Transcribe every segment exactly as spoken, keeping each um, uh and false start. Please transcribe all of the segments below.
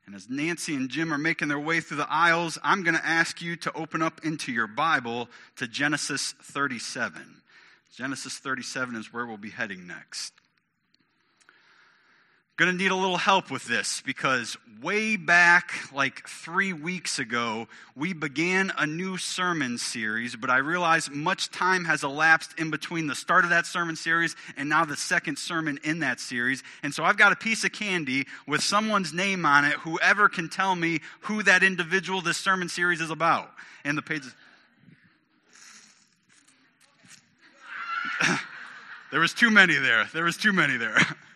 And as Nancy and Jim are making their way through the aisles, I'm going to ask you to open up into your Bible to Genesis thirty-seven. Genesis thirty-seven is where we'll be heading next. Going to need a little help with this because way back, like three weeks ago, we began a new sermon series, but I realize much time has elapsed in between the start of that sermon series and now the second sermon in that series. And so I've got a piece of candy with someone's name on it, whoever can tell me who that individual this sermon series is about. And the pages... There was too many there. There was too many there.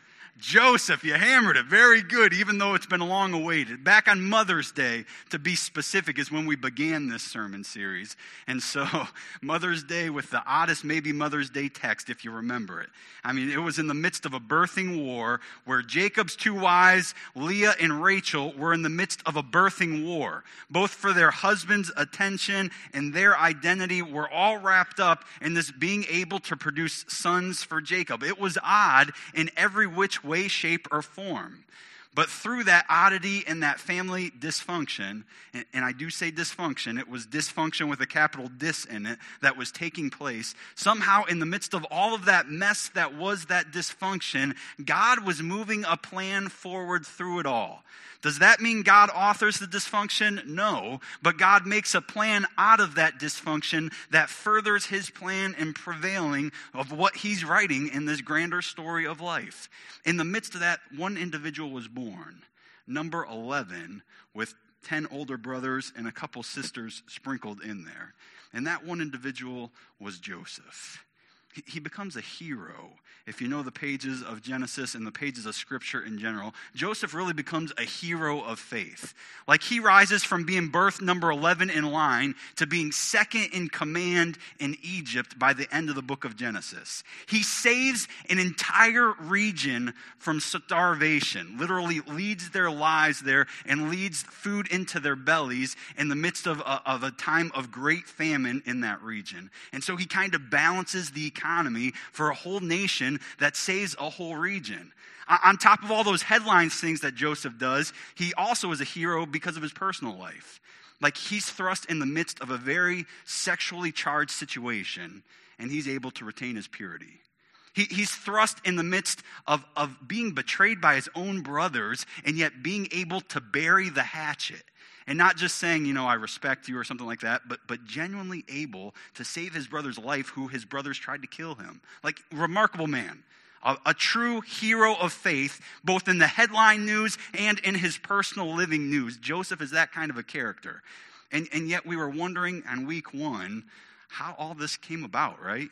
Joseph, you hammered it. Very good, even though it's been long awaited. Back on Mother's Day, to be specific, is when we began this sermon series. And so, Mother's Day with the oddest maybe Mother's Day text, if you remember it. I mean, it was in the midst of a birthing war where Jacob's two wives, Leah and Rachel, were in the midst of a birthing war. Both for their husband's attention and their identity were all wrapped up in this being able to produce sons for Jacob. It was odd in every which way, shape, or form. But through that oddity and that family dysfunction, and, and I do say dysfunction, it was dysfunction with a capital dis in it that was taking place, somehow in the midst of all of that mess that was that dysfunction, God was moving a plan forward through it all. Does that mean God authors the dysfunction? No, but God makes a plan out of that dysfunction that furthers his plan in prevailing of what he's writing in this grander story of life. In the midst of that, one individual was born, number eleven, with ten older brothers and a couple sisters sprinkled in there. And that one individual was Joseph. He becomes a hero. If you know the pages of Genesis and the pages of Scripture in general, Joseph really becomes a hero of faith. Like he rises from being birth number eleven in line to being second in command in Egypt by the end of the book of Genesis. He saves an entire region from starvation, literally leads their lives there and leads food into their bellies in the midst of a, of a time of great famine in that region. And so he kind of balances the economy for a whole nation that saves a whole region. On top of all those headlines things that Joseph does, he also is a hero because of his personal life. Like he's thrust in the midst of a very sexually charged situation, and he's able to retain his purity. He, he's thrust in the midst of, of being betrayed by his own brothers, and yet being able to bury the hatchet. And not just saying, you know, I respect you or something like that, but but genuinely able to save his brother's life who his brothers tried to kill him. Like, remarkable man. A, a true hero of faith, both in the headline news and in his personal living news. Joseph is that kind of a character. And, and yet we were wondering on week one how all this came about, right?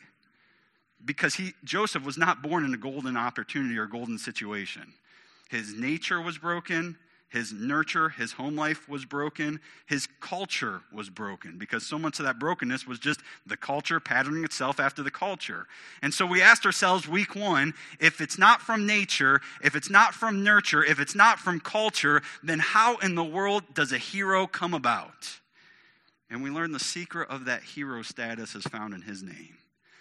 Because he Joseph was not born in a golden opportunity or golden situation. His nature was broken. His nurture, his home life was broken. His culture was broken because so much of that brokenness was just the culture patterning itself after the culture. And so we asked ourselves week one, if it's not from nature, if it's not from nurture, if it's not from culture, then how in the world does a hero come about? And we learned the secret of that hero status is found in his name,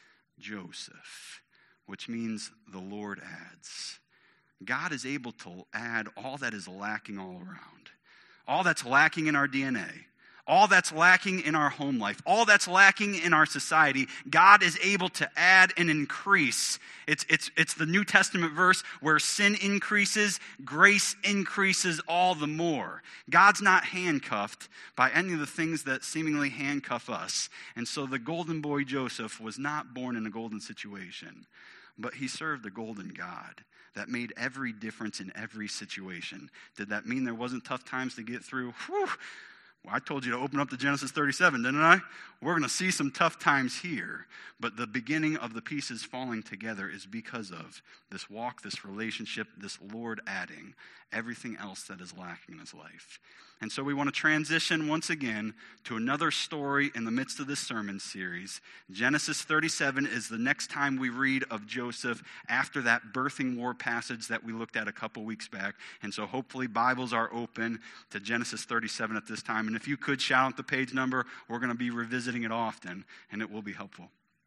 Joseph, which means the Lord adds. God is able to add all that is lacking all around. All that's lacking in our D N A. All that's lacking in our home life. All that's lacking in our society. God is able to add and increase. It's, it's, it's the New Testament verse where sin increases, grace increases all the more. God's not handcuffed by any of the things that seemingly handcuff us. And so the golden boy Joseph was not born in a golden situation, but he served a golden God that made every difference in every situation. Did that mean there wasn't tough times to get through? Whew. Well, I told you to open up to Genesis thirty-seven, didn't I? We're going to see some tough times here. But the beginning of the pieces falling together is because of this walk, this relationship, this Lord adding everything else that is lacking in his life. And so we want to transition once again to another story in the midst of this sermon series. Genesis thirty-seven is the next time we read of Joseph after that birthing war passage that we looked at a couple weeks back. And so hopefully Bibles are open to Genesis thirty-seven at this time. And if you could shout out the page number, we're going to be revisiting it often, and it will be helpful.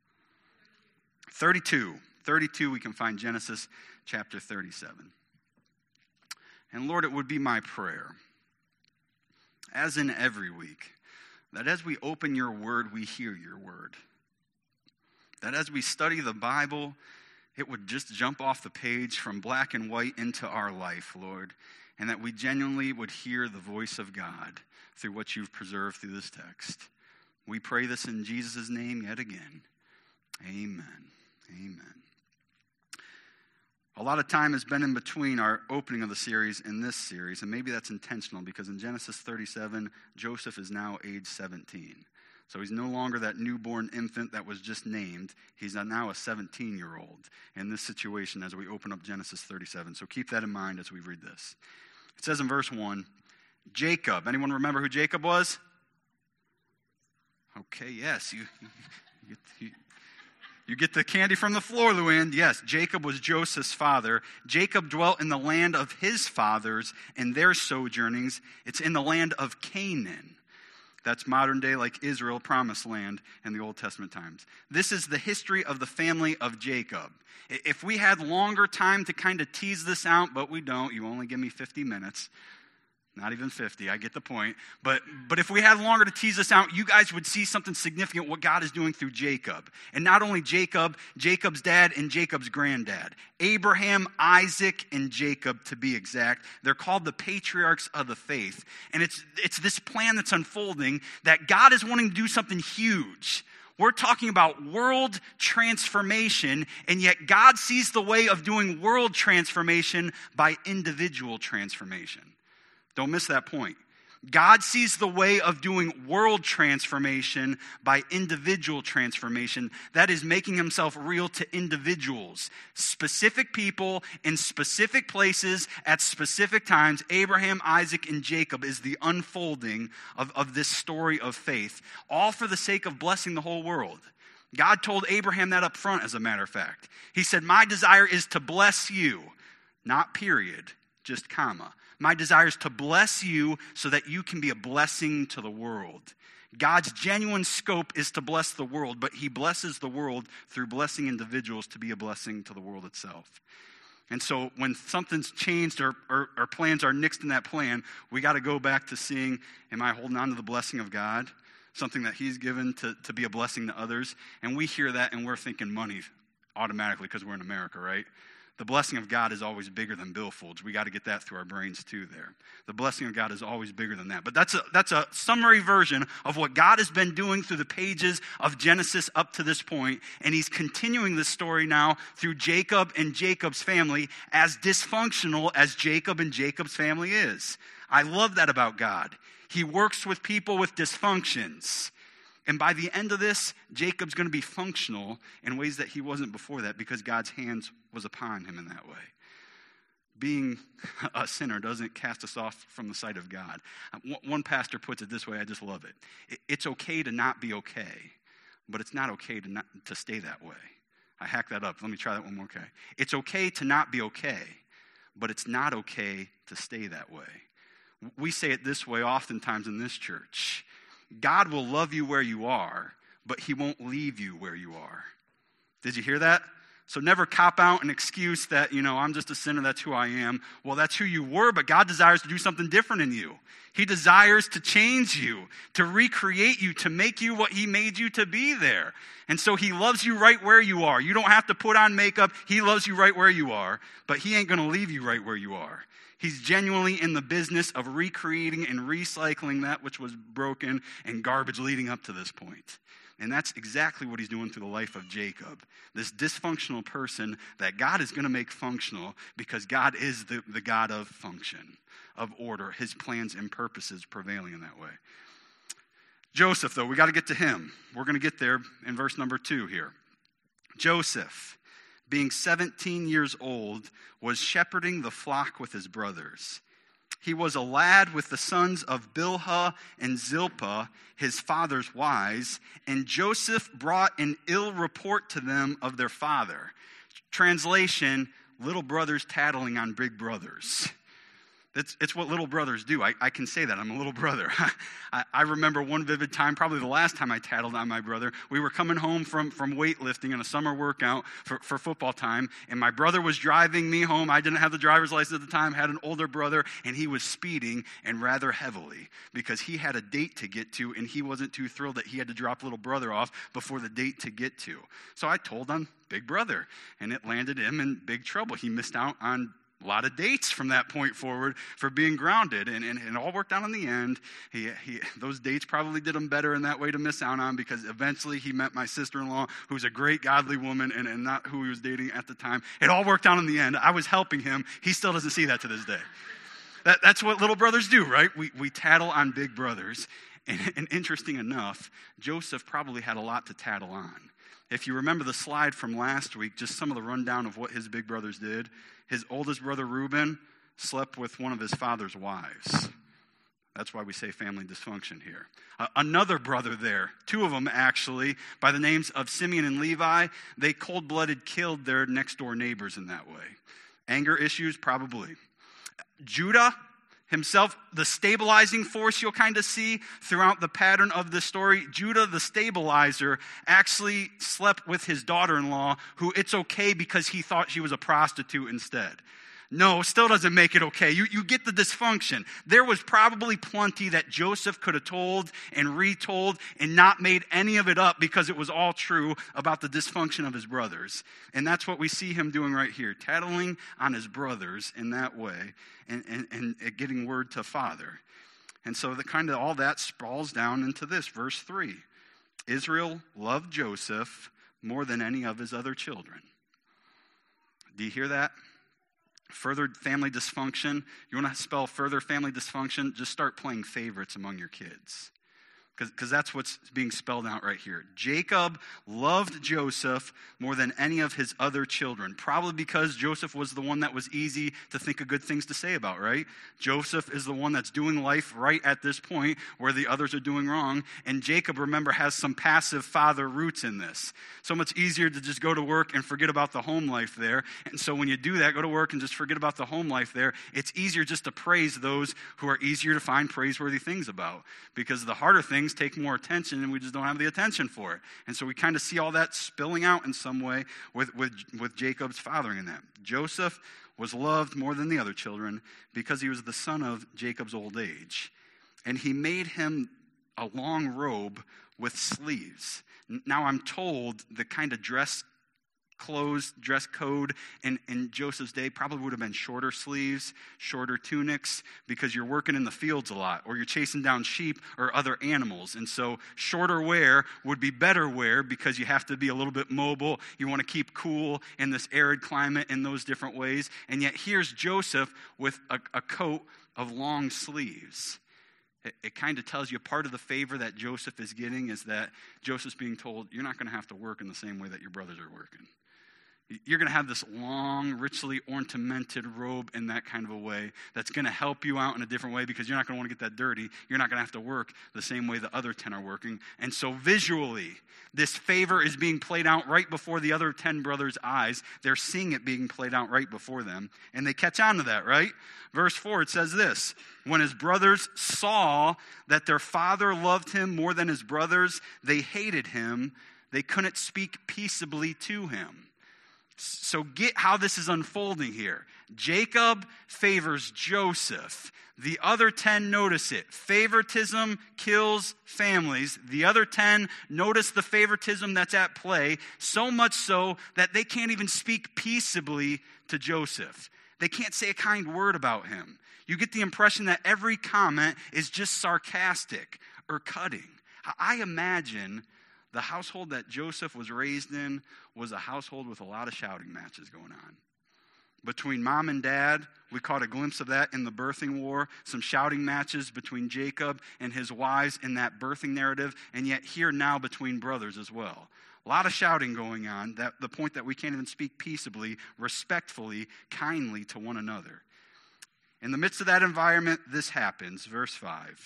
thirty-two. thirty-two, we can find Genesis chapter thirty-seven. And Lord, it would be my prayer as in every week, that as we open your word, we hear your word. That as we study the Bible, it would just jump off the page from black and white into our life, Lord, and that we genuinely would hear the voice of God through what you've preserved through this text. We pray this in Jesus' name yet again. Amen. Amen. A lot of time has been in between our opening of the series and this series, and maybe that's intentional because in Genesis thirty-seven, Joseph is now age seventeen. So he's no longer that newborn infant that was just named. He's now a seventeen-year-old in this situation as we open up Genesis thirty-seven. So keep that in mind as we read this. It says in verse one, Jacob. Anyone remember who Jacob was? Okay, yes. You, you, you, you You get the candy from the floor, Luann. Yes, Jacob was Joseph's father. Jacob dwelt in the land of his fathers and their sojournings. It's in the land of Canaan. That's modern day like Israel, promised land in the Old Testament times. This is the history of the family of Jacob. If we had longer time to kind of tease this out, but we don't, you only give me fifty minutes. Not even fifty, I get the point. But but if we had longer to tease this out, you guys would see something significant what God is doing through Jacob. And not only Jacob, Jacob's dad and Jacob's granddad. Abraham, Isaac, and Jacob to be exact. They're called the patriarchs of the faith. And it's it's this plan that's unfolding that God is wanting to do something huge. We're talking about world transformation, and yet God sees the way of doing world transformation by individual transformation. Don't miss that point. God sees the way of doing world transformation by individual transformation. That is making himself real to individuals, specific people in specific places at specific times. Abraham, Isaac, and Jacob is the unfolding of, of this story of faith, all for the sake of blessing the whole world. God told Abraham that up front, as a matter of fact. He said, my desire is to bless you, not period, just comma. My desire is to bless you so that you can be a blessing to the world. God's genuine scope is to bless the world, but he blesses the world through blessing individuals to be a blessing to the world itself. And so when something's changed or, or, or plans are nixed in that plan, we got to go back to seeing, am I holding on to the blessing of God? Something that he's given to, to be a blessing to others. And we hear that and we're thinking money automatically because we're in America, right? The blessing of God is always bigger than billfolds. We got to get that through our brains too there. The blessing of God is always bigger than that. But that's a, that's a summary version of what God has been doing through the pages of Genesis up to this point. And he's continuing this story now through Jacob and Jacob's family, as dysfunctional as Jacob and Jacob's family is. I love that about God. He works with people with dysfunctions. And by the end of this, Jacob's going to be functional in ways that he wasn't before that because God's hands was upon him in that way. Being a sinner doesn't cast us off from the sight of God. One pastor puts it this way, I just love it. It's okay to not be okay, but it's not okay to not to stay that way. I hacked that up. Let me try that one more. Okay. It's okay to not be okay, but it's not okay to stay that way. We say it this way oftentimes in this church. God will love you where you are, but he won't leave you where you are. Did you hear that? So never cop out an excuse that, you know, I'm just a sinner, that's who I am. Well, that's who you were, but God desires to do something different in you. He desires to change you, to recreate you, to make you what he made you to be there. And so he loves you right where you are. You don't have to put on makeup. He loves you right where you are, but he ain't going to leave you right where you are. He's genuinely in the business of recreating and recycling that which was broken and garbage leading up to this point. And that's exactly what he's doing through the life of Jacob. This dysfunctional person that God is going to make functional because God is the, the God of function, of order, his plans and purposes prevailing in that way. Joseph, though, we got to get to him. We're going to get there in verse number two here. Joseph, being seventeen years old, was shepherding the flock with his brothers. He was a lad with the sons of Bilhah and Zilpah, his father's wives, and Joseph brought an ill report to them of their father. Translation, little brothers tattling on big brothers. It's, it's what little brothers do. I, I can say that. I'm a little brother. I, I remember one vivid time, probably the last time I tattled on my brother. We were coming home from, from weightlifting in a summer workout for, for football time, and my brother was driving me home. I didn't have the driver's license at the time, had an older brother, and he was speeding, and rather heavily, because he had a date to get to, and he wasn't too thrilled that he had to drop little brother off before the date to get to. So I told on big brother, and it landed him in big trouble. He missed out on a lot of dates from that point forward for being grounded, and, and, and it all worked out in the end. He, he, those dates probably did him better in that way to miss out on, because eventually he met my sister-in-law, who's a great godly woman, and, and not who he was dating at the time. It all worked out in the end. I was helping him. He still doesn't see that to this day. That, that's what little brothers do, right? We, we tattle on big brothers. And, and interesting enough, Joseph probably had a lot to tattle on. If you remember the slide from last week, just some of the rundown of what his big brothers did. His oldest brother, Reuben, slept with one of his father's wives. That's why we say family dysfunction here. Uh, another brother there, two of them actually, by the names of Simeon and Levi, they cold-blooded killed their next-door neighbors in that way. Anger issues, probably. Judah himself, the stabilizing force you'll kind of see throughout the pattern of this story. Judah, the stabilizer, actually slept with his daughter-in-law, who it's okay because he thought she was a prostitute instead. No, still doesn't make it okay. You, you get the dysfunction. There was probably plenty that Joseph could have told and retold and not made any of it up, because it was all true about the dysfunction of his brothers. And that's what we see him doing right here, tattling on his brothers in that way and, and, and getting word to father. And so the kind of all that sprawls down into this, verse three. Israel loved Joseph more than any of his other children. Do you hear that? Further family dysfunction. You want to spell further family dysfunction? Just start playing favorites among your kids. Because that's what's being spelled out right here. Jacob loved Joseph more than any of his other children. Probably because Joseph was the one that was easy to think of good things to say about, right? Joseph is the one that's doing life right at this point where the others are doing wrong. And Jacob, remember, has some passive father roots in this. So much easier to just go to work and forget about the home life there. And so when you do that, go to work and just forget about the home life there, it's easier just to praise those who are easier to find praiseworthy things about. Because the harder things take more attention, and we just don't have the attention for it. And so we kind of see all that spilling out in some way with, with, with Jacob's fathering in that. Joseph was loved more than the other children because he was the son of Jacob's old age. And he made him a long robe with sleeves. Now I'm told the kind of dress clothes, dress code in, in Joseph's day probably would have been shorter sleeves, shorter tunics, because you're working in the fields a lot, or you're chasing down sheep or other animals. And so shorter wear would be better wear, because you have to be a little bit mobile. You want to keep cool in this arid climate in those different ways. And yet here's Joseph with a, a coat of long sleeves. It, it kind of tells you part of the favor that Joseph is getting is that Joseph's being told, you're not going to have to work in the same way that your brothers are working. You're going to have this long, richly ornamented robe in that kind of a way that's going to help you out in a different way, because you're not going to want to get that dirty. You're not going to have to work the same way the other ten are working. And so visually, this favor is being played out right before the other ten brothers' eyes. They're seeing it being played out right before them, and they catch on to that, right? Verse four, it says this: when his brothers saw that their father loved him more than his brothers, they hated him. They couldn't speak peaceably to him. So get how this is unfolding here. Jacob favors Joseph. The other ten notice it. Favoritism kills families. The other ten notice the favoritism that's at play, so much so that they can't even speak peaceably to Joseph. They can't say a kind word about him. You get the impression that every comment is just sarcastic or cutting. I imagine the household that Joseph was raised in was a household with a lot of shouting matches going on. Between mom and dad, we caught a glimpse of that in the birthing war, some shouting matches between Jacob and his wives in that birthing narrative, and yet here now between brothers as well. A lot of shouting going on, that the point that we can't even speak peaceably, respectfully, kindly to one another. In the midst of that environment, this happens. Verse five.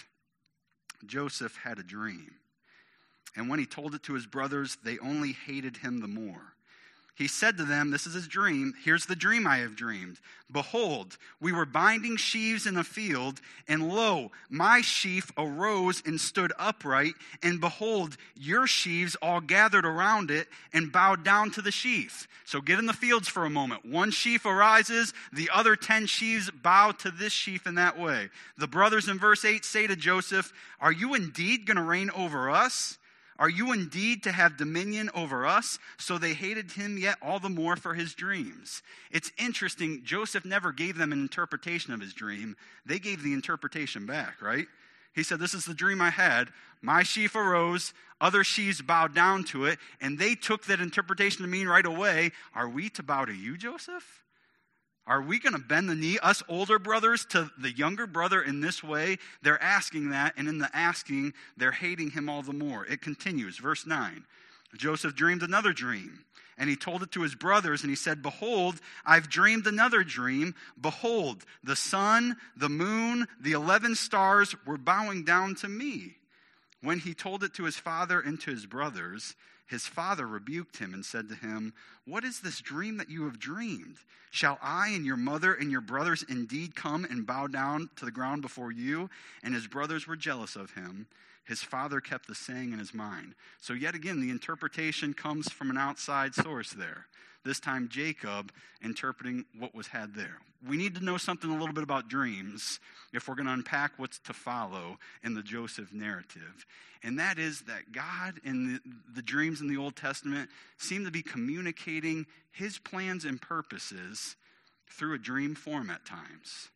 Joseph had a dream. And when he told it to his brothers, they only hated him the more. He said to them, this is his dream, here's the dream I have dreamed. Behold, we were binding sheaves in a field, and lo, my sheaf arose and stood upright, and behold, your sheaves all gathered around it and bowed down to the sheaf. So get in the fields for a moment. One sheaf arises, the other ten sheaves bow to this sheaf in that way. The brothers in verse eight say to Joseph, are you indeed going to reign over us? Are you indeed to have dominion over us? So they hated him yet all the more for his dreams. It's interesting, Joseph never gave them an interpretation of his dream. They gave the interpretation back, right? He said, this is the dream I had. My sheaf arose, other sheaves bowed down to it, and they took that interpretation to mean right away, are we to bow to you, Joseph? Are we going to bend the knee, us older brothers, to the younger brother in this way? They're asking that, and in the asking, they're hating him all the more. It continues, verse nine. Joseph dreamed another dream, and he told it to his brothers, and he said, behold, I've dreamed another dream. Behold, the sun, the moon, the eleven stars were bowing down to me. When he told it to his father and to his brothers, his father rebuked him and said to him, what is this dream that you have dreamed? Shall I and your mother and your brothers indeed come and bow down to the ground before you? And his brothers were jealous of him. His father kept the saying in his mind. So yet again, the interpretation comes from an outside source there. This time Jacob interpreting what was had there. We need to know something a little bit about dreams if we're going to unpack what's to follow in the Joseph narrative. And that is that God in the, the dreams in the Old Testament seem to be communicating his plans and purposes through a dream form at times.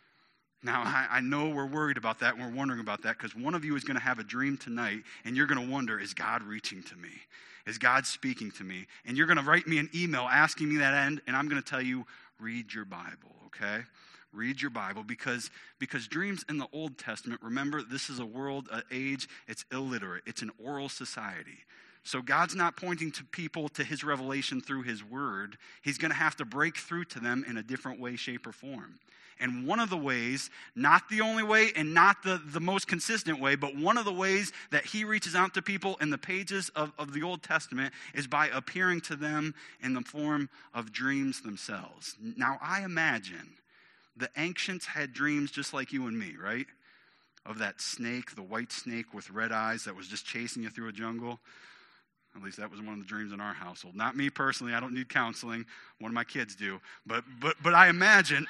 Now, I, I know we're worried about that and we're wondering about that because one of you is going to have a dream tonight and you're going to wonder, is God reaching to me? Is God speaking to me? And you're going to write me an email asking me that end, and I'm going to tell you, read your Bible, okay? Read your Bible because, because dreams in the Old Testament, remember, this is a world, an age, it's illiterate. It's an oral society. So God's not pointing to people to his revelation through his word. He's going to have to break through to them in a different way, shape, or form. And one of the ways, not the only way and not the, the most consistent way, but one of the ways that he reaches out to people in the pages of, of the Old Testament is by appearing to them in the form of dreams themselves. Now, I imagine the ancients had dreams just like you and me, right? Of that snake, the white snake with red eyes that was just chasing you through a jungle. At least that was one of the dreams in our household. Not me personally. I don't need counseling. One of my kids do. But but but I imagine...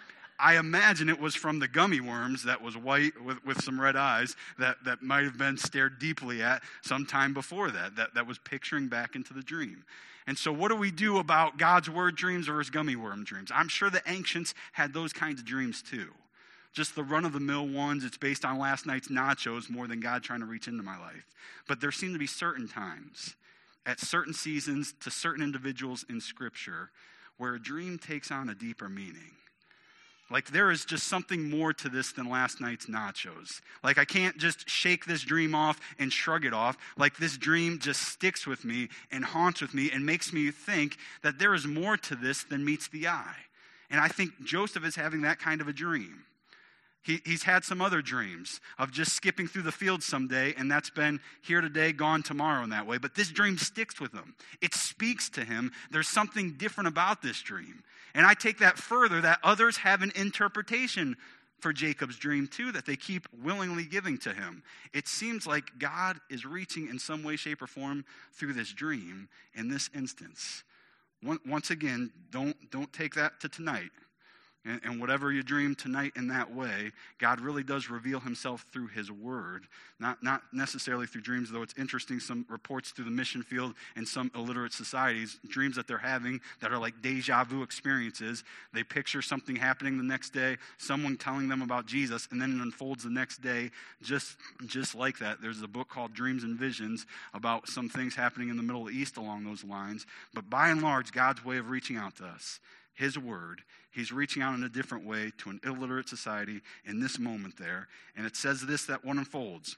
I imagine it was from the gummy worms that was white with, with some red eyes that, that might have been stared deeply at sometime before that, that, that was picturing back into the dream. And so what do we do about God's word dreams versus gummy worm dreams? I'm sure the ancients had those kinds of dreams too. Just the run-of-the-mill ones, it's based on last night's nachos more than God trying to reach into my life. But there seem to be certain times, at certain seasons, to certain individuals in Scripture, where a dream takes on a deeper meaning. Like there is just something more to this than last night's nachos. Like I can't just shake this dream off and shrug it off. Like this dream just sticks with me and haunts with me and makes me think that there is more to this than meets the eye. And I think Joseph is having that kind of a dream. He, he's had some other dreams of just skipping through the field someday, and that's been here today, gone tomorrow in that way. But this dream sticks with him. It speaks to him. There's something different about this dream. And I take that further, that others have an interpretation for Jacob's dream too, that they keep willingly giving to him. It seems like God is reaching in some way, shape, or form through this dream in this instance. Once again, don't, don't take that to tonight. And whatever you dream tonight in that way, God really does reveal himself through his word, not, not necessarily through dreams, though it's interesting, some reports through the mission field and some illiterate societies, dreams that they're having that are like deja vu experiences. They picture something happening the next day, someone telling them about Jesus, and then it unfolds the next day just, just like that. There's a book called Dreams and Visions about some things happening in the Middle East along those lines. But by and large, God's way of reaching out to us, his word, he's reaching out in a different way to an illiterate society in this moment there. And it says this, that one unfolds.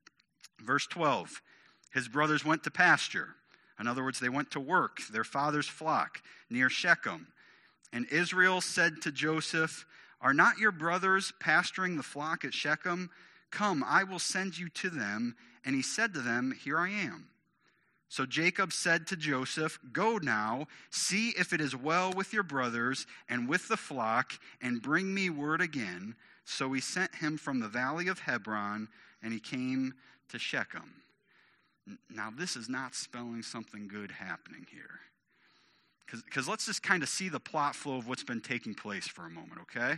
Verse twelve, his brothers went to pasture. In other words, they went to work, their father's flock, near Shechem. And Israel said to Joseph, are not your brothers pasturing the flock at Shechem? Come, I will send you to them. And he said to them, here I am. So Jacob said to Joseph, "Go now, see if it is well with your brothers and with the flock, and bring me word again." So he sent him from the valley of Hebron, and he came to Shechem. Now, this is not spelling something good happening here. Because let's just kind of see the plot flow of what's been taking place for a moment, okay?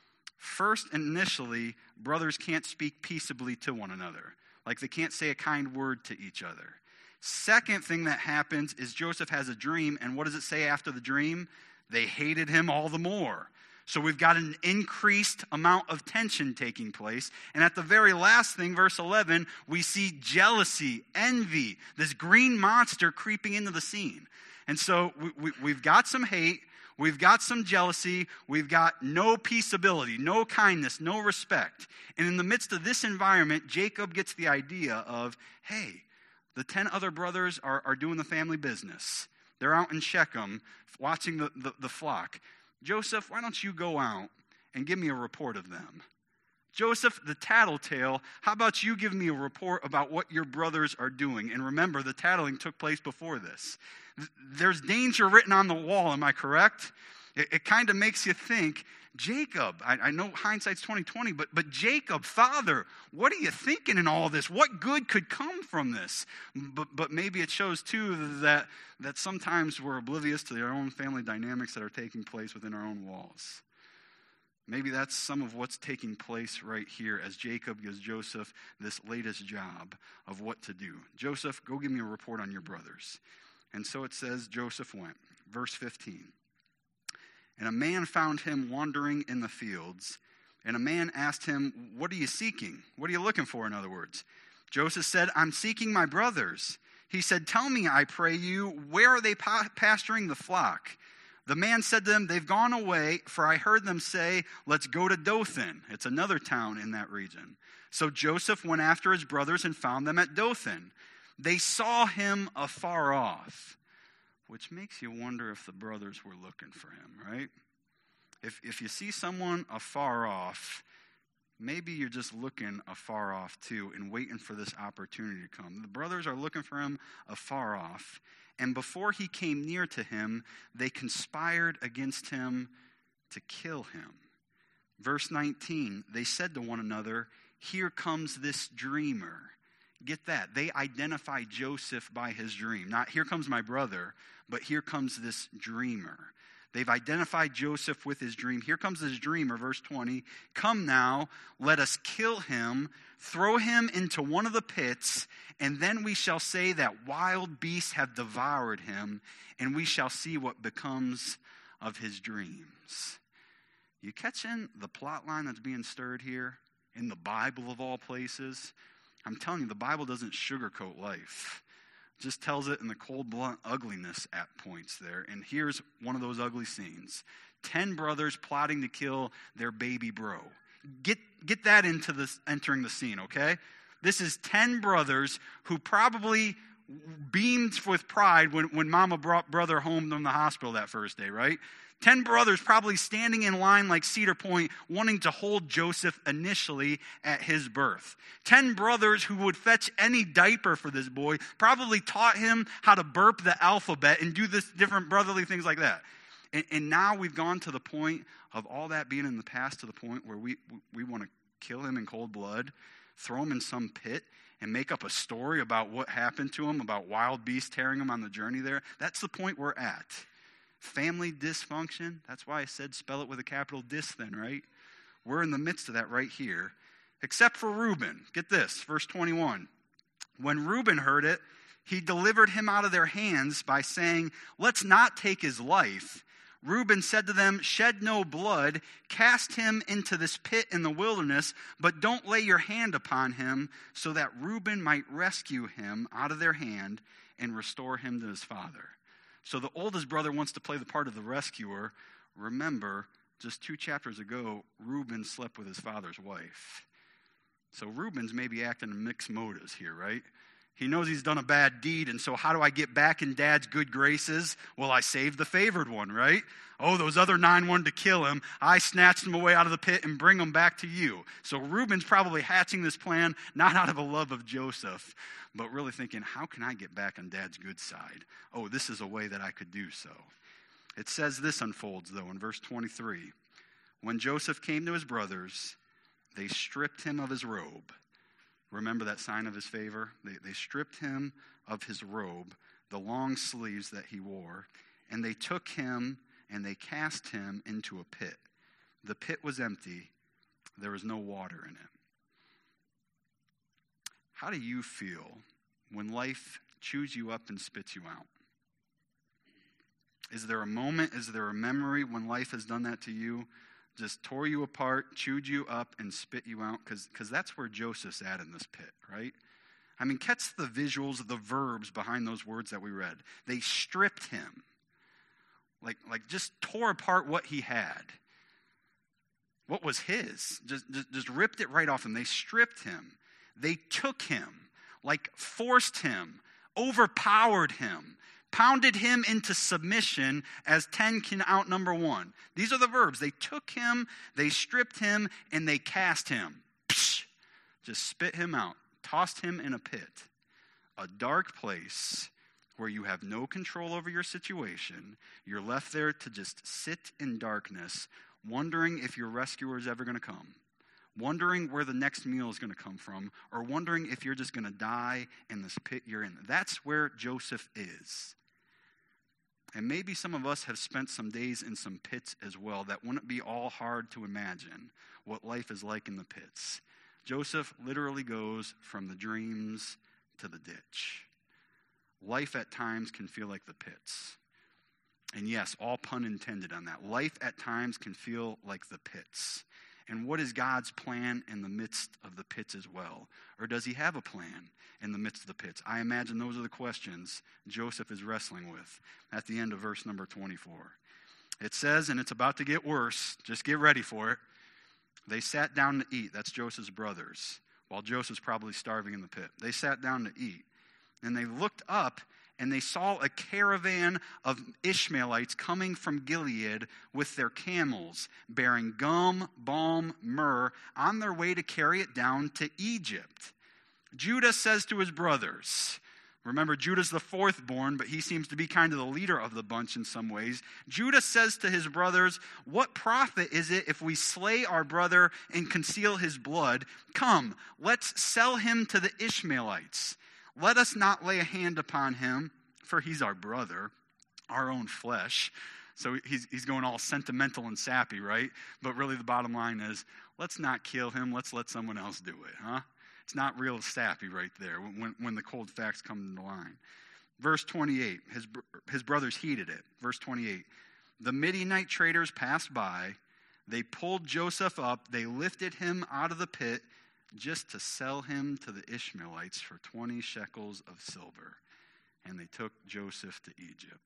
First, initially, brothers can't speak peaceably to one another. Like they can't say a kind word to each other. Second thing that happens is Joseph has a dream, and what does it say after the dream? They hated him all the more. So we've got an increased amount of tension taking place. And at the very last thing, verse eleven, we see jealousy, envy, this green monster creeping into the scene. And so we, we, we've got some hate, we've got some jealousy, we've got no peaceability, no kindness, no respect. And in the midst of this environment, Jacob gets the idea of, hey, the ten other brothers are, are doing the family business. They're out in Shechem watching the, the, the flock. Joseph, why don't you go out and give me a report of them? Joseph, the tattletale, how about you give me a report about what your brothers are doing? And remember, the tattling took place before this. There's danger written on the wall, am I correct? It, it kind of makes you think, Jacob, I, I know hindsight's twenty twenty, but, but Jacob, father, what are you thinking in all this? What good could come from this? But, but maybe it shows, too, that, that sometimes we're oblivious to our own family dynamics that are taking place within our own walls. Maybe that's some of what's taking place right here as Jacob gives Joseph this latest job of what to do. Joseph, go give me a report on your brothers. And so it says Joseph went. Verse fifteen. And a man found him wandering in the fields. And a man asked him, "What are you seeking? What are you looking for, in other words?" Joseph said, "I'm seeking my brothers." He said, "Tell me, I pray you, where are they pa- pasturing the flock?" The man said to them, "They've gone away, for I heard them say, 'Let's go to Dothan.'" It's another town in that region. So Joseph went after his brothers and found them at Dothan. They saw him afar off, which makes you wonder if the brothers were looking for him, right? If if you see someone afar off, maybe you're just looking afar off too and waiting for this opportunity to come. The brothers are looking for him afar off. And before he came near to him, they conspired against him to kill him. Verse nineteen, they said to one another, "Here comes this dreamer." Get that. They identify Joseph by his dream. Not "here comes my brother," but "here comes this dreamer." They've identified Joseph with his dream. Here comes this dreamer, verse twenty. "Come now, let us kill him, throw him into one of the pits, and then we shall say that wild beasts have devoured him, and we shall see what becomes of his dreams." You catching the plot line that's being stirred here in the Bible of all places? I'm telling you, the Bible doesn't sugarcoat life. It just tells it in the cold, blunt ugliness at points there. And here's one of those ugly scenes. Ten brothers plotting to kill their baby bro. Get get that into this entering the scene, okay? This is ten brothers who probably beamed with pride when, when mama brought brother home from the hospital that first day, right? Ten brothers probably standing in line like Cedar Point, wanting to hold Joseph initially at his birth. Ten brothers who would fetch any diaper for this boy, probably taught him how to burp the alphabet and do this different brotherly things like that. And, and now we've gone to the point of all that being in the past, to the point where we, we want to kill him in cold blood, throw him in some pit, and make up a story about what happened to him, about wild beasts tearing him on the journey there. That's the point we're at. Family dysfunction. That's why I said spell it with a capital dis then, right? We're in the midst of that right here. Except for Reuben. Get this, verse twenty-one. When Reuben heard it, he delivered him out of their hands by saying, "Let's not take his life." Reuben said to them, "Shed no blood, cast him into this pit in the wilderness, but don't lay your hand upon him, so that Reuben might rescue him out of their hand and restore him to his father." So the oldest brother wants to play the part of the rescuer. Remember, just two chapters ago, Reuben slept with his father's wife. So Reuben's maybe acting in mixed motives here, right? He knows he's done a bad deed, and so how do I get back in Dad's good graces? Well, I saved the favored one, right? Oh, those other nine wanted to kill him. I snatched him away out of the pit and bring him back to you. So Reuben's probably hatching this plan, not out of a love of Joseph, but really thinking, how can I get back on Dad's good side? Oh, this is a way that I could do so. It says this unfolds, though, in verse twenty-three. When Joseph came to his brothers, they stripped him of his robe. Remember that sign of his favor? They, they stripped him of his robe, the long sleeves that he wore, and they took him and they cast him into a pit. The pit was empty. There was no water in it. How do you feel when life chews you up and spits you out? Is there a moment, is there a memory when life has done that to you? Just tore you apart, chewed you up, and spit you out? Because because that's where Joseph's at in this pit, right? I mean, catch the visuals, the verbs behind those words that we read. They stripped him. Like, like just tore apart what he had. What was his. Just, just, just ripped it right off him. They stripped him. They took him. Like forced him. Overpowered him. Pounded him into submission as ten can outnumber one. These are the verbs. They took him, they stripped him, and they cast him. Psh, just spit him out. Tossed him in a pit. A dark place where you have no control over your situation. You're left there to just sit in darkness, wondering if your rescuer is ever going to come. Wondering where the next meal is going to come from, or wondering if you're just going to die in this pit you're in. That's where Joseph is. And maybe some of us have spent some days in some pits as well that wouldn't be all hard to imagine what life is like in the pits. Joseph literally goes from the dreams to the ditch. Life at times can feel like the pits. And yes, all pun intended on that. Life at times can feel like the pits. And what is God's plan in the midst of the pits as well? Or does he have a plan in the midst of the pits? I imagine those are the questions Joseph is wrestling with at the end of verse number twenty-four. It says, and it's about to get worse, just get ready for it. They sat down to eat. That's Joseph's brothers, while Joseph's probably starving in the pit. They sat down to eat. And they looked up, and they saw a caravan of Ishmaelites coming from Gilead with their camels, bearing gum, balm, myrrh, on their way to carry it down to Egypt. Judah says to his brothers, remember, Judah's the fourth born, but he seems to be kind of the leader of the bunch in some ways. Judah says to his brothers, what profit is it if we slay our brother and conceal his blood? Come, let's sell him to the Ishmaelites. Let us not lay a hand upon him, for he's our brother, our own flesh. So he's he's going all sentimental and sappy, right? But really the bottom line is, let's not kill him. Let's let someone else do it, huh? It's not real sappy right there when, when the cold facts come into line. Verse twenty-eight, his, his brothers heeded it. Verse twenty-eight, the Midianite traders passed by. They pulled Joseph up. They lifted him out of the pit, just to sell him to the Ishmaelites for twenty shekels of silver. And they took Joseph to Egypt.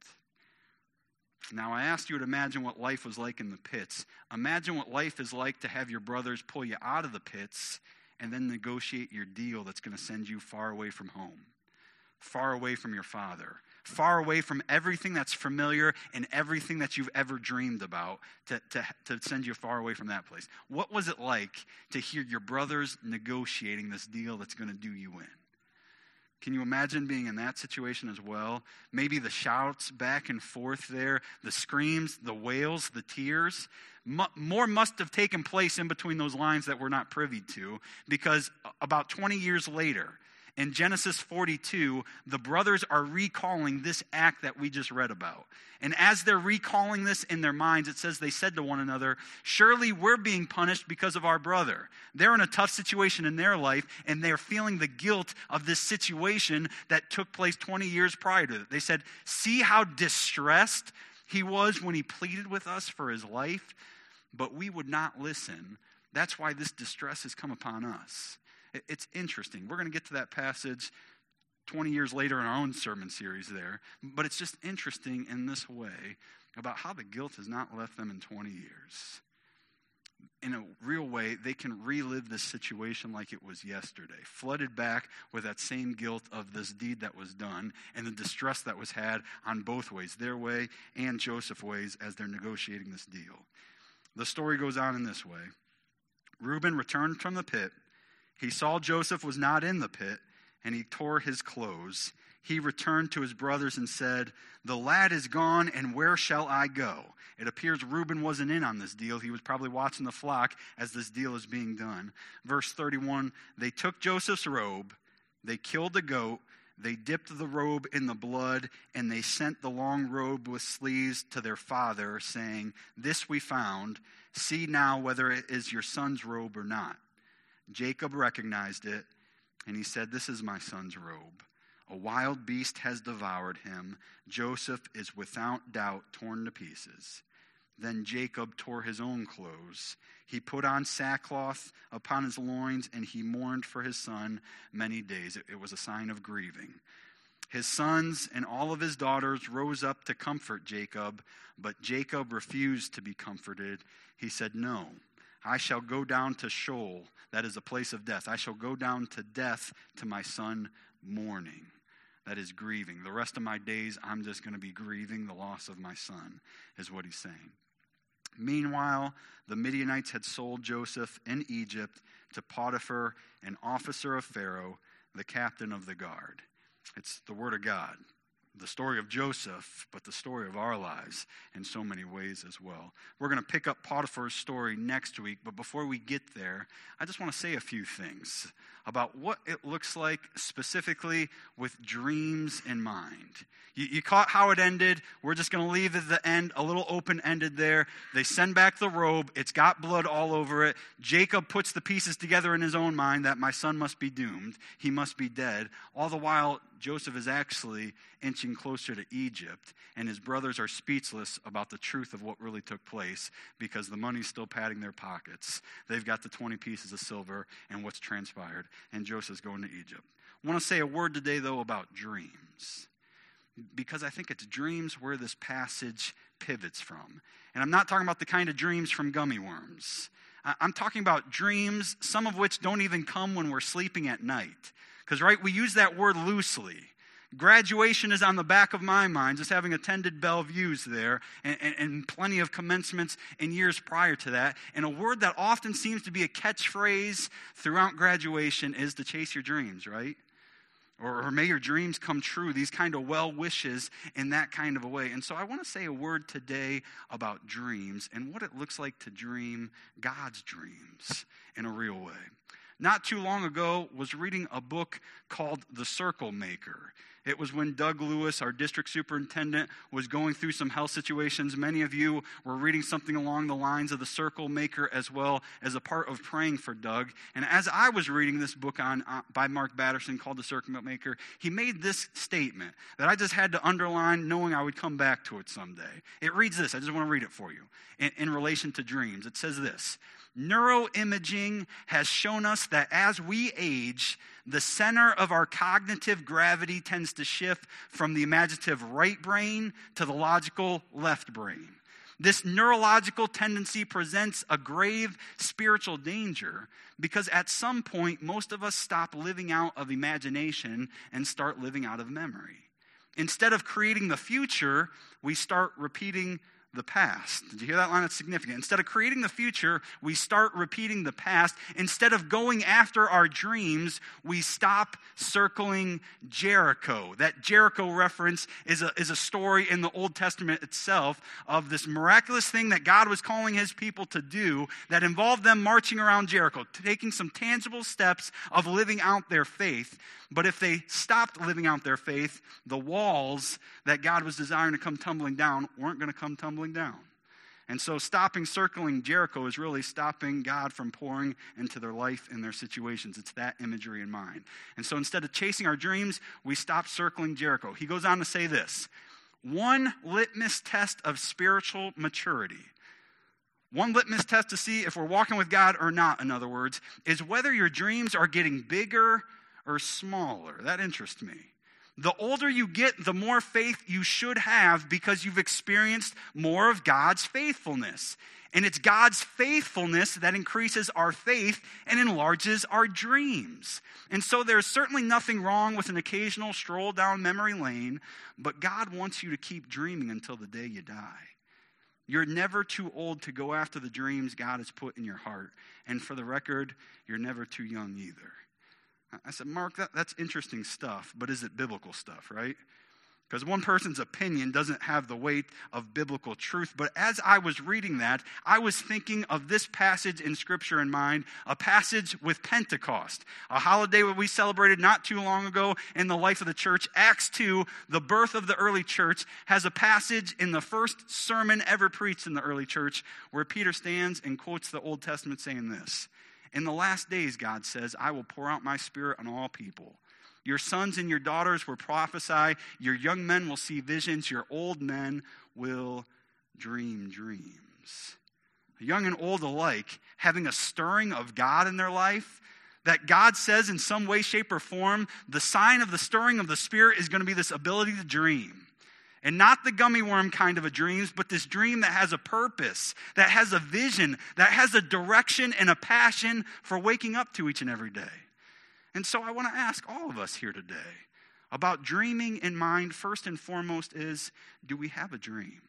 Now, I asked you to imagine what life was like in the pits. Imagine what life is like to have your brothers pull you out of the pits and then negotiate your deal that's going to send you far away from home, far away from your father, far away from everything that's familiar and everything that you've ever dreamed about, to, to, to send you far away from that place. What was it like to hear your brothers negotiating this deal that's going to do you in? Can you imagine being in that situation as well? Maybe the shouts back and forth there, the screams, the wails, the tears. More must have taken place in between those lines that we're not privy to, because about twenty years later, in Genesis forty-two, the brothers are recalling this act that we just read about. And as they're recalling this in their minds, it says they said to one another, surely we're being punished because of our brother. They're in a tough situation in their life, and they're feeling the guilt of this situation that took place twenty years prior to it. They said, see how distressed he was when he pleaded with us for his life, but we would not listen. That's why this distress has come upon us. It's interesting. We're going to get to that passage twenty years later in our own sermon series there. But it's just interesting in this way about how the guilt has not left them in twenty years. in a real way, they can relive this situation like it was yesterday, flooded back with that same guilt of this deed that was done and the distress that was had on both ways, their way and Joseph's ways, as they're negotiating this deal. The story goes on in this way. Reuben returned from the pit. He saw Joseph was not in the pit, and he tore his clothes. He returned to his brothers and said, "The lad is gone, and where shall I go?" It appears Reuben wasn't in on this deal. He was probably watching the flock as this deal is being done. Verse thirty-one, they took Joseph's robe, they killed the goat, they dipped the robe in the blood, and they sent the long robe with sleeves to their father, saying, "This we found. See now whether it is your son's robe or not." Jacob recognized it, and he said, "This is my son's robe. A wild beast has devoured him. Joseph is without doubt torn to pieces." Then Jacob tore his own clothes. He put on sackcloth upon his loins, and he mourned for his son many days. It, it was a sign of grieving. His sons and all of his daughters rose up to comfort Jacob, but Jacob refused to be comforted. He said, "No, I shall go down to Sheol, that is a place of death. I shall go down to death to my son mourning." That is grieving. The rest of my days, I'm just going to be grieving the loss of my son, is what he's saying. Meanwhile, the Midianites had sold Joseph in Egypt to Potiphar, an officer of Pharaoh, the captain of the guard. It's the word of God. The story of Joseph, but the story of our lives in so many ways as well. We're going to pick up Potiphar's story next week, but before we get there, I just want to say a few things about what it looks like specifically with dreams in mind. You, you caught how it ended. We're just going to leave at the end a little open-ended there. They send back the robe. It's got blood all over it. Jacob puts the pieces together in his own mind that my son must be doomed. He must be dead. All the while, Joseph is actually inching closer to Egypt, and his brothers are speechless about the truth of what really took place because the money's still padding their pockets. They've got the twenty pieces of silver and what's transpired, and Joseph's going to Egypt. I want to say a word today, though, about dreams, because I think it's dreams where this passage pivots from. And I'm not talking about the kind of dreams from gummy worms. I'm talking about dreams, some of which don't even come when we're sleeping at night. Because, right, we use that word loosely. Graduation is on the back of my mind, just having attended Bellevue's there, and, and, and plenty of commencements in years prior to that. And a word that often seems to be a catchphrase throughout graduation is to chase your dreams, right? Or, or may your dreams come true, these kind of well wishes in that kind of a way. And so I want to say a word today about dreams and what it looks like to dream God's dreams in a real way. Not too long ago, was reading a book called The Circle Maker. It was when Doug Lewis, our district superintendent, was going through some health situations. Many of you were reading something along the lines of The Circle Maker as well as a part of praying for Doug. And as I was reading this book on uh, by Mark Batterson called The Circle Maker, he made this statement that I just had to underline knowing I would come back to it someday. It reads this. I just want to read it for you in, in relation to dreams. It says this: neuroimaging has shown us that as we age, the center of our cognitive gravity tends to shift from the imaginative right brain to the logical left brain. This neurological tendency presents a grave spiritual danger because at some point, most of us stop living out of imagination and start living out of memory. Instead of creating the future, we start repeating the past. Did you hear that line? That's significant. Instead of creating the future, we start repeating the past. Instead of going after our dreams, we stop circling Jericho. That Jericho reference is a, is a story in the Old Testament itself of this miraculous thing that God was calling his people to do that involved them marching around Jericho, taking some tangible steps of living out their faith. But if they stopped living out their faith, the walls that God was desiring to come tumbling down weren't going to come tumbling down. And so stopping circling Jericho is really stopping God from pouring into their life and their situations. It's that imagery in mind. And so instead of chasing our dreams, we stop circling Jericho. He goes on to say this: one litmus test of spiritual maturity, one litmus test to see if we're walking with God or not, in other words, is whether your dreams are getting bigger or smaller. That interests me. The older you get, the more faith you should have because you've experienced more of God's faithfulness. And it's God's faithfulness that increases our faith and enlarges our dreams. And so there's certainly nothing wrong with an occasional stroll down memory lane, but God wants you to keep dreaming until the day you die. You're never too old to go after the dreams God has put in your heart. And for the record, you're never too young either. I said, Mark, that, that's interesting stuff, but is it biblical stuff, right? Because one person's opinion doesn't have the weight of biblical truth. But as I was reading that, I was thinking of this passage in Scripture in mind, a passage with Pentecost, a holiday that we celebrated not too long ago in the life of the church. Acts two, the birth of the early church, has a passage in the first sermon ever preached in the early church where Peter stands and quotes the Old Testament saying this. In the last days, God says, I will pour out my Spirit on all people. Your sons and your daughters will prophesy. Your young men will see visions. Your old men will dream dreams. Young and old alike, having a stirring of God in their life, that God says in some way, shape, or form, the sign of the stirring of the Spirit is going to be this ability to dream. And not the gummy worm kind of a dreams, but this dream that has a purpose, that has a vision, that has a direction and a passion for waking up to each and every day. And so I want to ask all of us here today about dreaming in mind. First and foremost is, do we have a dream?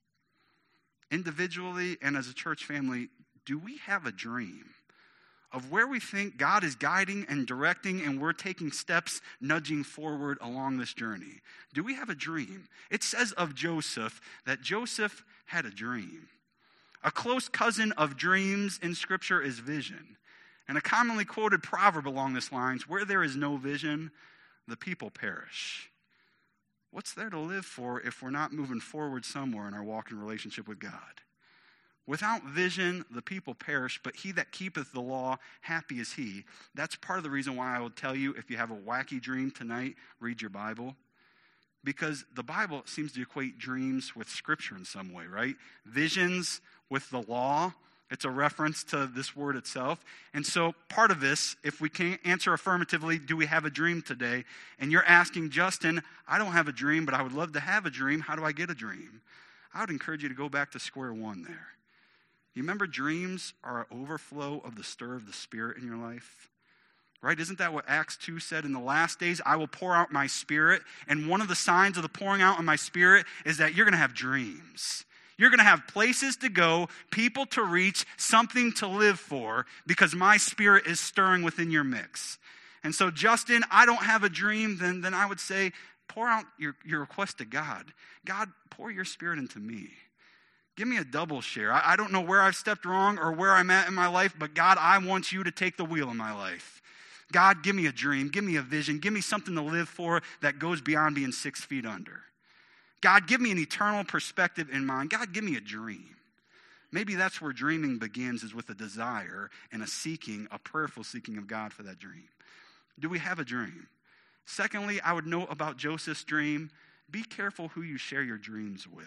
Individually and as a church family, do we have a dream of where we think God is guiding and directing and we're taking steps nudging forward along this journey? Do we have a dream? It says of Joseph that Joseph had a dream. A close cousin of dreams in Scripture is vision. And a commonly quoted proverb along this lines, where there is no vision, the people perish. What's there to live for if we're not moving forward somewhere in our walk in relationship with God? Without vision, the people perish, but he that keepeth the law, happy is he. That's part of the reason why I will tell you, if you have a wacky dream tonight, read your Bible. Because the Bible seems to equate dreams with Scripture in some way, right? Visions with the law. It's a reference to this word itself. And so part of this, if we can't answer affirmatively, do we have a dream today? And you're asking, Justin, I don't have a dream, but I would love to have a dream. How do I get a dream? I would encourage you to go back to square one there. You remember dreams are an overflow of the stir of the Spirit in your life? Right? Isn't that what Acts two said? In the last days, I will pour out my Spirit. And one of the signs of the pouring out of my Spirit is that you're going to have dreams. You're going to have places to go, people to reach, something to live for, because my Spirit is stirring within your mix. And so, Justin, I don't have a dream, then, then I would say, pour out your, your request to God. God, pour your Spirit into me. Give me a double share. I, I don't know where I've stepped wrong or where I'm at in my life, but God, I want you to take the wheel in my life. God, give me a dream. Give me a vision. Give me something to live for that goes beyond being six feet under. God, give me an eternal perspective in mind. God, give me a dream. Maybe that's where dreaming begins, is with a desire and a seeking, a prayerful seeking of God for that dream. Do we have a dream? Secondly, I would note about Joseph's dream, be careful who you share your dreams with.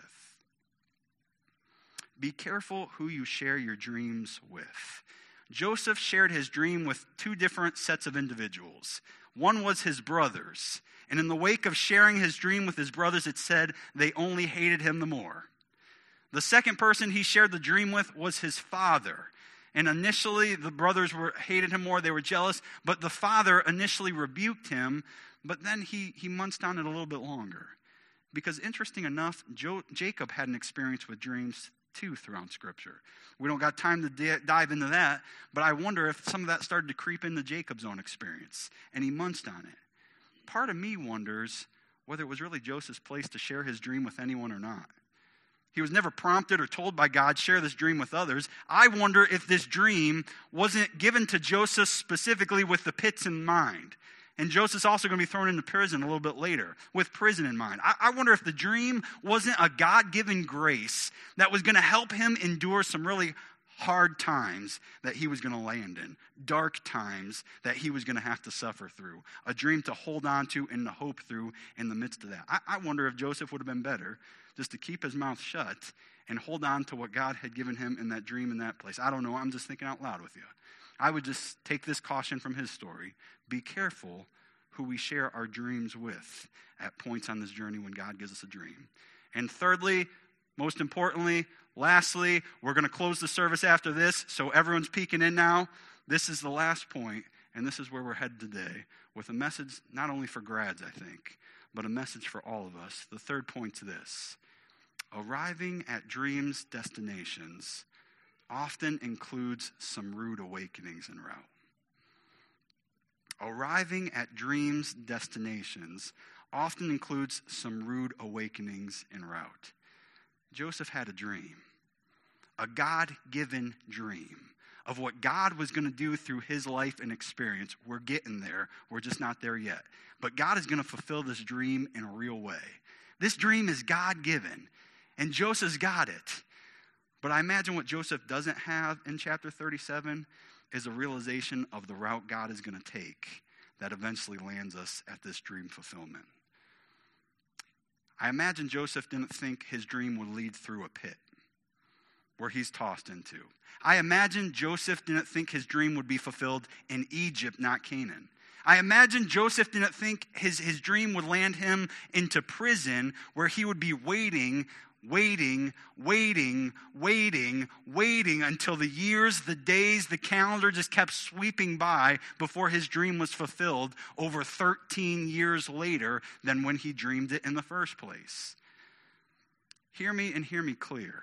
Be careful who you share your dreams with. Joseph shared his dream with two different sets of individuals. One was his brothers. And in the wake of sharing his dream with his brothers, it said they only hated him the more. The second person he shared the dream with was his father. And initially, the brothers were hated him more. They were jealous. But the father initially rebuked him. But then he, he munched on it a little bit longer. Because interesting enough, Jo- Jacob had an experience with dreams too throughout Scripture. We don't got time to d- dive into that, but I wonder if some of that started to creep into Jacob's own experience, and he munched on it. Part of me wonders whether it was really Joseph's place to share his dream with anyone or not. He was never prompted or told by God, share this dream with others. I wonder if this dream wasn't given to Joseph specifically with the pits in mind. And Joseph's also going to be thrown into prison a little bit later with prison in mind. I, I wonder if the dream wasn't a God-given grace that was going to help him endure some really hard times that he was going to land in, dark times that he was going to have to suffer through, a dream to hold on to and to hope through in the midst of that. I, I wonder if Joseph would have been better just to keep his mouth shut and hold on to what God had given him in that dream in that place. I don't know. I'm just thinking out loud with you. I would just take this caution from his story. Be careful who we share our dreams with at points on this journey when God gives us a dream. And thirdly, most importantly, lastly, we're going to close the service after this, so everyone's peeking in now. This is the last point, and this is where we're headed today, with a message not only for grads, I think, but a message for all of us. The third point's this: arriving at dreams' destinations often includes some rude awakenings en route. Arriving at dreams' destinations often includes some rude awakenings en route. Joseph had a dream, a God-given dream of what God was going to do through his life and experience. We're getting there. We're just not there yet. But God is going to fulfill this dream in a real way. This dream is God-given, and Joseph's got it. But I imagine what Joseph doesn't have in chapter thirty-seven is a realization of the route God is going to take that eventually lands us at this dream fulfillment. I imagine Joseph didn't think his dream would lead through a pit where he's tossed into. I imagine Joseph didn't think his dream would be fulfilled in Egypt, not Canaan. I imagine Joseph didn't think his, his dream would land him into prison where he would be waiting, waiting, waiting, waiting, waiting until the years, the days, the calendar just kept sweeping by before his dream was fulfilled over thirteen years later than when he dreamed it in the first place. Hear me and hear me clear.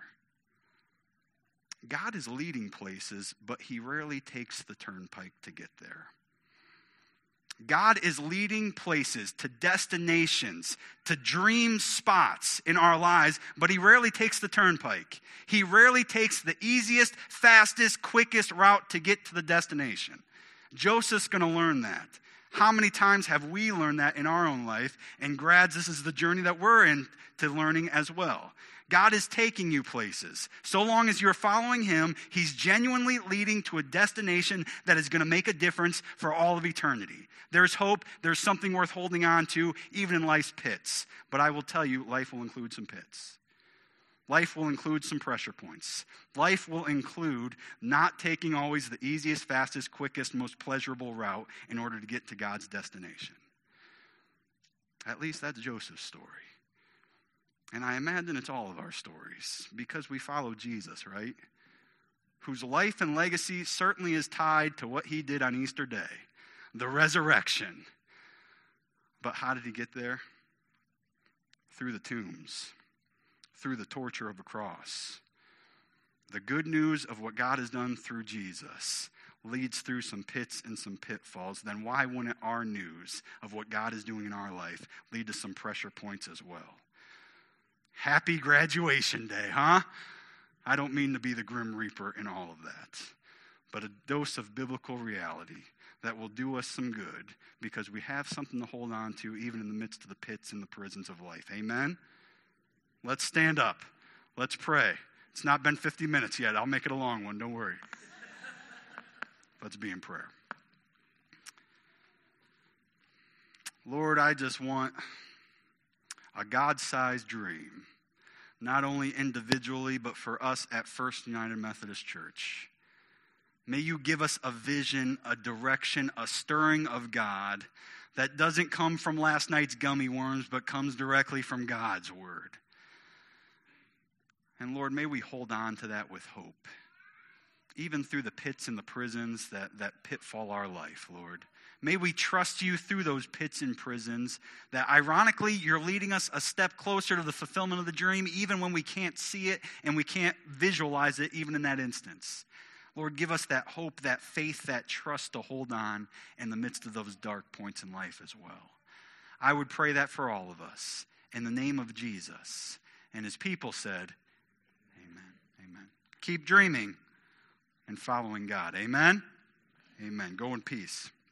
God is leading places, but he rarely takes the turnpike to get there. God is leading places to destinations, to dream spots in our lives, but he rarely takes the turnpike. He rarely takes the easiest, fastest, quickest route to get to the destination. Joseph's going to learn that. How many times have we learned that in our own life? And grads, this is the journey that we're in to learning as well. God is taking you places. So long as you're following him, he's genuinely leading to a destination that is going to make a difference for all of eternity. There's hope. There's something worth holding on to, even in life's pits. But I will tell you, life will include some pits. Life will include some pressure points. Life will include not taking always the easiest, fastest, quickest, most pleasurable route in order to get to God's destination. At least that's Joseph's story. And I imagine it's all of our stories because we follow Jesus, right? Whose life and legacy certainly is tied to what he did on Easter Day, the resurrection. But how did he get there? Through the tombs, through the torture of a cross. The good news of what God has done through Jesus leads through some pits and some pitfalls. Then why wouldn't our news of what God is doing in our life lead to some pressure points as well? Happy graduation day, huh? I don't mean to be the Grim Reaper in all of that, but a dose of biblical reality that will do us some good because we have something to hold on to even in the midst of the pits and the prisons of life. Amen? Let's stand up. Let's pray. It's not been fifty minutes yet. I'll make it a long one. Don't worry. Let's be in prayer. Lord, I just want a God-sized dream, not only individually, but for us at First United Methodist Church. May you give us a vision, a direction, a stirring of God that doesn't come from last night's gummy worms, but comes directly from God's word. And Lord, may we hold on to that with hope, even through the pits and the prisons that, that pitfall our life, Lord. May we trust you through those pits and prisons that ironically you're leading us a step closer to the fulfillment of the dream even when we can't see it and we can't visualize it even in that instance. Lord, give us that hope, that faith, that trust to hold on in the midst of those dark points in life as well. I would pray that for all of us in the name of Jesus. And his people said, amen, amen. Keep dreaming and following God. Amen? Amen. Go in peace.